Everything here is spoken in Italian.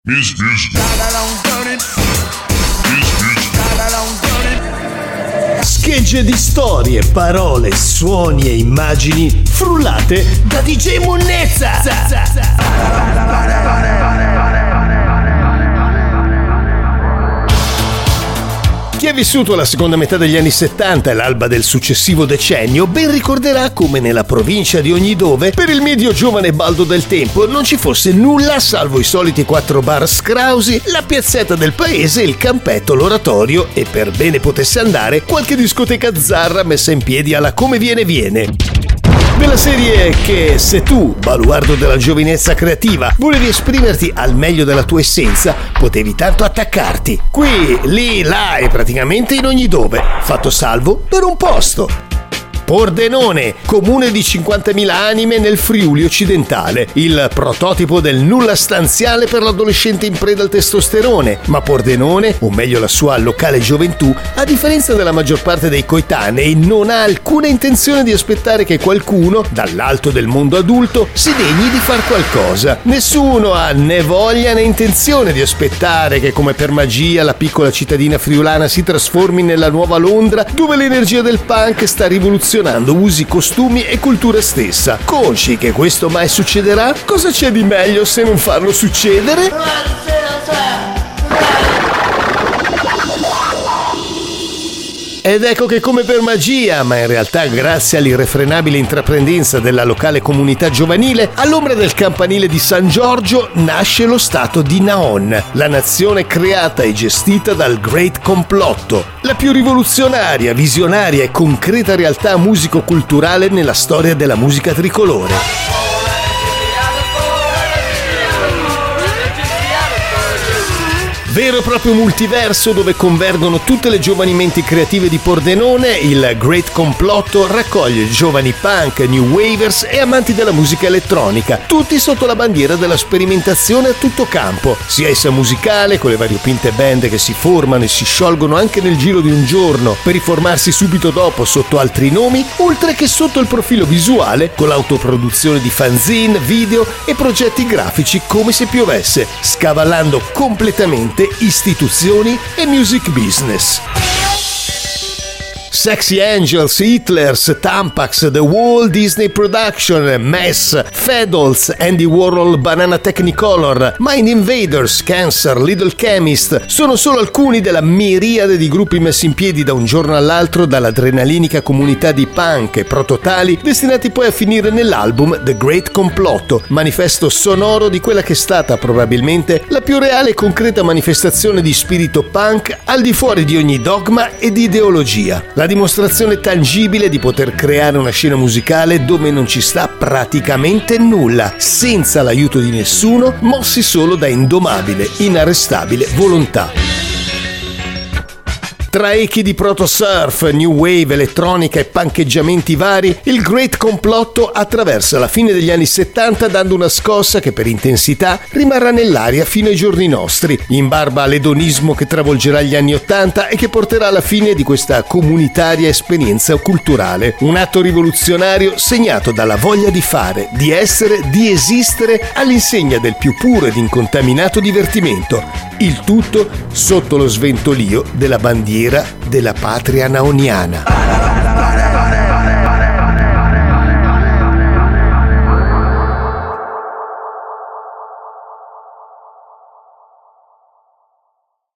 Schegge di storie, parole, suoni e immagini frullate da DJ Monnezza. Chi ha vissuto la seconda metà degli anni 70 e l'alba del successivo decennio ben ricorderà come nella provincia di Ognidove, per il medio giovane baldo del tempo, non ci fosse nulla salvo i soliti 4 bar scrausi, la piazzetta del paese, il campetto, l'oratorio e, per bene potesse andare, qualche discoteca zarra messa in piedi alla come viene. Della serie che, se tu, baluardo della giovinezza creativa, volevi esprimerti al meglio della tua essenza, potevi tanto attaccarti. Qui, lì, là e praticamente in ogni dove, fatto salvo per un posto. Pordenone, comune di 50.000 anime nel Friuli occidentale, il prototipo del nulla stanziale per l'adolescente in preda al testosterone. Ma Pordenone, o meglio la sua locale gioventù, a differenza della maggior parte dei coetanei, non ha alcuna intenzione di aspettare che qualcuno, dall'alto del mondo adulto, si degni di far qualcosa. Nessuno ha né voglia né intenzione di aspettare che, come per magia, la piccola cittadina friulana si trasformi nella nuova Londra, dove l'energia del punk sta rivoluzionando usi, costumi e cultura stessa. Consci che questo mai succederà, cosa c'è di meglio se non farlo succedere? Ed ecco che, come per magia, ma in realtà grazie all'irrefrenabile intraprendenza della locale comunità giovanile, all'ombra del campanile di San Giorgio nasce lo stato di Naon, la nazione creata e gestita dal Great Complotto, la più rivoluzionaria, visionaria e concreta realtà musico-culturale nella storia della musica tricolore. Vero e proprio multiverso dove convergono tutte le giovani menti creative di Pordenone, il Great Complotto raccoglie giovani punk, new wavers e amanti della musica elettronica, tutti sotto la bandiera della sperimentazione a tutto campo, sia essa musicale, con le variopinte band che si formano e si sciolgono anche nel giro di un giorno per riformarsi subito dopo sotto altri nomi, oltre che sotto il profilo visuale, con l'autoproduzione di fanzine, video e progetti grafici come se piovesse, scavallando completamente istituzioni e music business. Sexy Angels, Hitlers, Tampax, The Walt Disney Production, Mess, Faddles, Andy Warhol, Banana Technicolor, Mind Invaders, Cancer, Little Chemist sono solo alcuni della miriade di gruppi messi in piedi da un giorno all'altro dall'adrenalinica comunità di punk e prototali, destinati poi a finire nell'album The Great Complotto, manifesto sonoro di quella che è stata probabilmente la più reale e concreta manifestazione di spirito punk al di fuori di ogni dogma e di ideologia. La dimostrazione tangibile di poter creare una scena musicale dove non ci sta praticamente nulla, senza l'aiuto di nessuno, mossi solo da indomabile, inarrestabile volontà. Tra echi di proto-surf, new wave, elettronica e pancheggiamenti vari, il Great Complotto attraversa la fine degli anni 70 dando una scossa che per intensità rimarrà nell'aria fino ai giorni nostri, in barba all'edonismo che travolgerà gli anni 80 e che porterà alla fine di questa comunitaria esperienza culturale. Un atto rivoluzionario segnato dalla voglia di fare, di essere, di esistere all'insegna del più puro ed incontaminato divertimento. Il tutto sotto lo sventolio della bandiera della patria naoniana.